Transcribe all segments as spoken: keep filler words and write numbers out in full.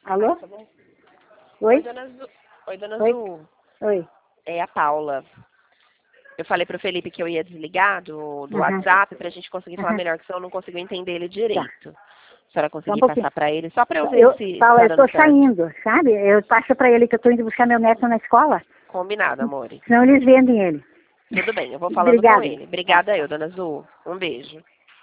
Alô? Tá bom. Oi? Oi, dona Zu. Oi, dona Oi? Zu. Oi. É a Paula. Eu falei pro Felipe que eu ia desligar do, do Aham. WhatsApp pra gente conseguir falar Aham. melhor, que senão eu não consigo entender ele Tá. direito. A senhora Só um conseguir pouquinho. passar pra ele, só pra eu ver Eu, se Paula, tá eu tô dando certo. saindo, sabe? Eu passo pra ele que eu tô indo buscar meu neto na escola, Combinado, amore. senão eles vendem ele. Tudo bem, eu vou falando com Obrigada. ele. Obrigada eu, dona Zu. Um beijo.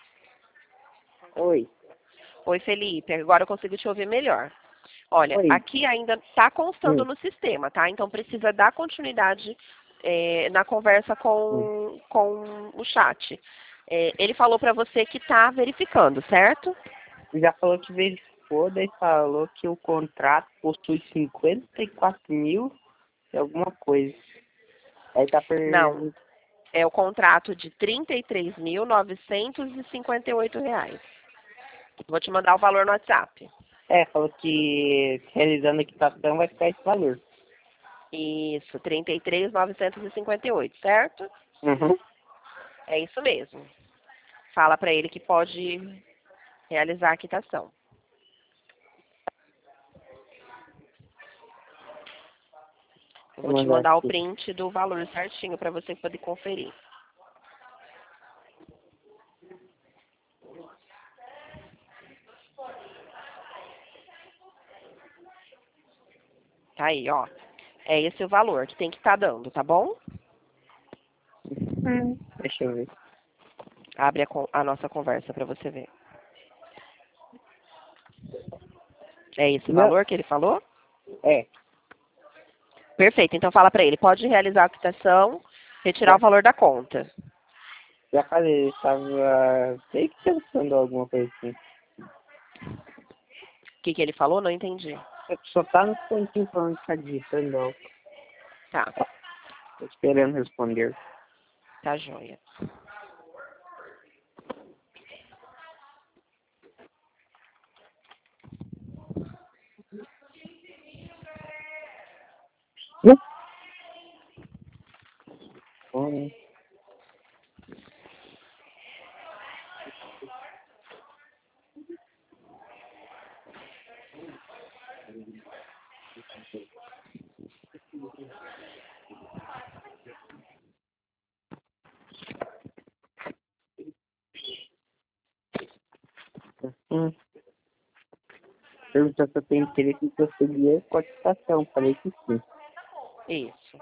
Oi. Oi, Felipe. Agora eu consigo te ouvir melhor. Olha, Oi. aqui ainda está constando Hum. no sistema, tá? Então precisa dar continuidade é, na conversa Hum. com, com o chat. É, ele falou para você que está verificando, certo? Já falou que verificou, daí falou que o contrato possui cinquenta e quatro mil e alguma coisa. Aí tá Não. per... É o contrato de trinta e três mil novecentos e cinquenta e oito reais. Vou te mandar o valor no WhatsApp. É, falou que realizando a quitação vai ficar esse valor. Isso, trinta e três mil novecentos e cinquenta e oito, certo? Uhum. É isso mesmo. Fala para ele que pode realizar a quitação. Eu vou te mandar o print do valor certinho para você poder conferir. Tá aí, ó. É esse o valor que tem que estar dando, tá bom? Hum. Deixa eu ver. Abre a, con- a nossa conversa para você ver. É esse o Não. valor que ele falou? É. Perfeito. Então fala para ele, pode realizar a quitação, retirar Já, o valor da conta. já falei, estava sei que pensando alguma coisa assim. O que, que ele falou? Não entendi. Só tá no pontinho falando que tá digitando algo. Tá, Tô esperando responder. tá joia. Hum? Hum. Hum. Perguntou se eu tenho interesse em prosseguir com a quitação. Falei que sim. Isso.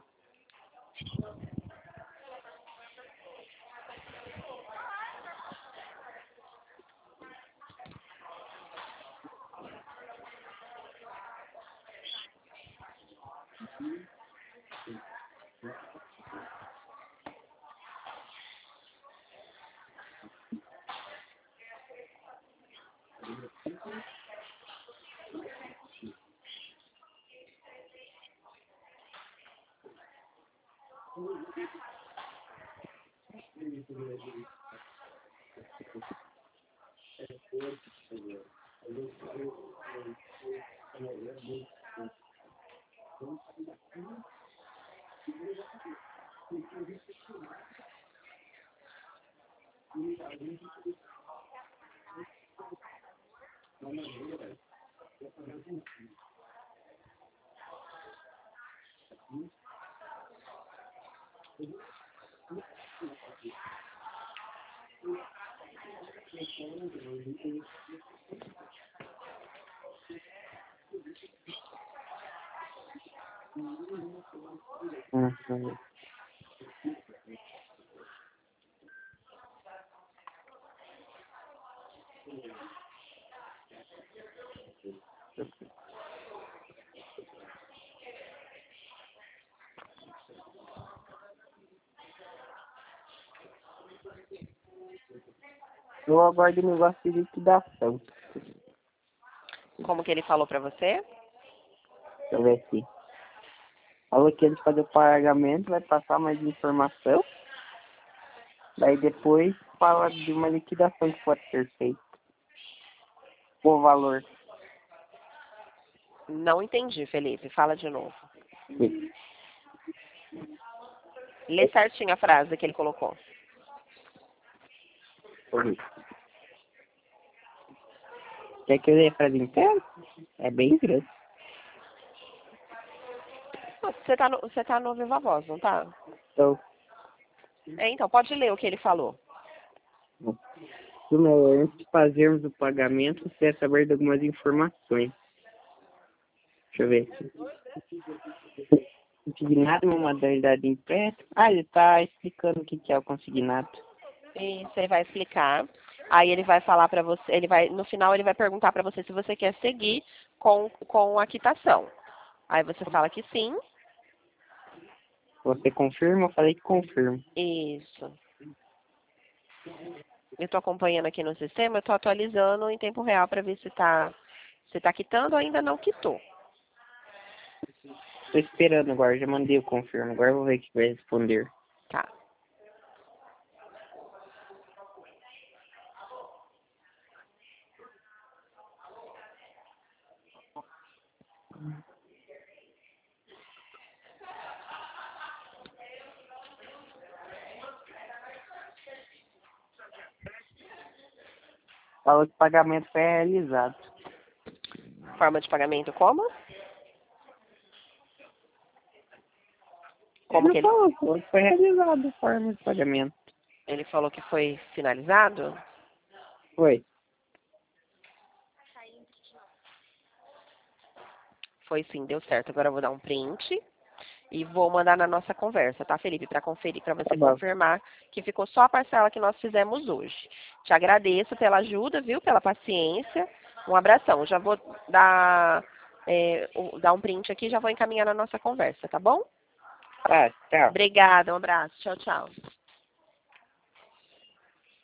Uhum. Eu aguardo o negócio de liquidação. Como que ele falou para você? Deixa eu ver aqui. Falou que ele fazer o pagamento, vai passar mais informação. Daí depois fala de uma liquidação que pode ser feita. O valor. Não entendi, Felipe. Fala de novo. Sim. Lê certinho a frase que ele colocou. Oi. Quer que eu leia a frase inteira? É bem grande. Você tá no, você tá no Viva Voz, não tá? Então, É, então, pode ler o que ele falou. Bruna, antes de fazermos o pagamento, você deve saber de algumas informações. Deixa eu ver aqui. Consignado é uma modalidade de empréstimo. Ah, ele está explicando o que que é o consignado. Isso, ele vai explicar. Aí ele vai falar para você, ele vai, no final ele vai perguntar para você se você quer seguir com, com a quitação. Aí você fala que sim. Você confirma? Eu falei que confirmo. Isso. Eu estou acompanhando aqui no sistema, eu estou atualizando em tempo real para ver se está se tá quitando ou ainda não quitou. Estou esperando agora, já mandei o confirmo. Agora eu vou ver o que vai responder. Tá. Falou que o pagamento foi realizado. Forma de pagamento como? Como que ele ele, falou, falou que foi realizado a forma de pagamento. ele falou que foi finalizado? Foi. Foi sim, deu certo. Agora eu vou dar um print e vou mandar na nossa conversa, tá, Felipe? Para conferir, para você Tá bom. confirmar que ficou só a parcela que nós fizemos hoje. Te agradeço pela ajuda, viu? Pela paciência. Um abração. Já vou dar, é, o- dar um print aqui e já vou encaminhar na nossa conversa, tá bom? Ah, tchau. Obrigada, um abraço. Tchau, tchau.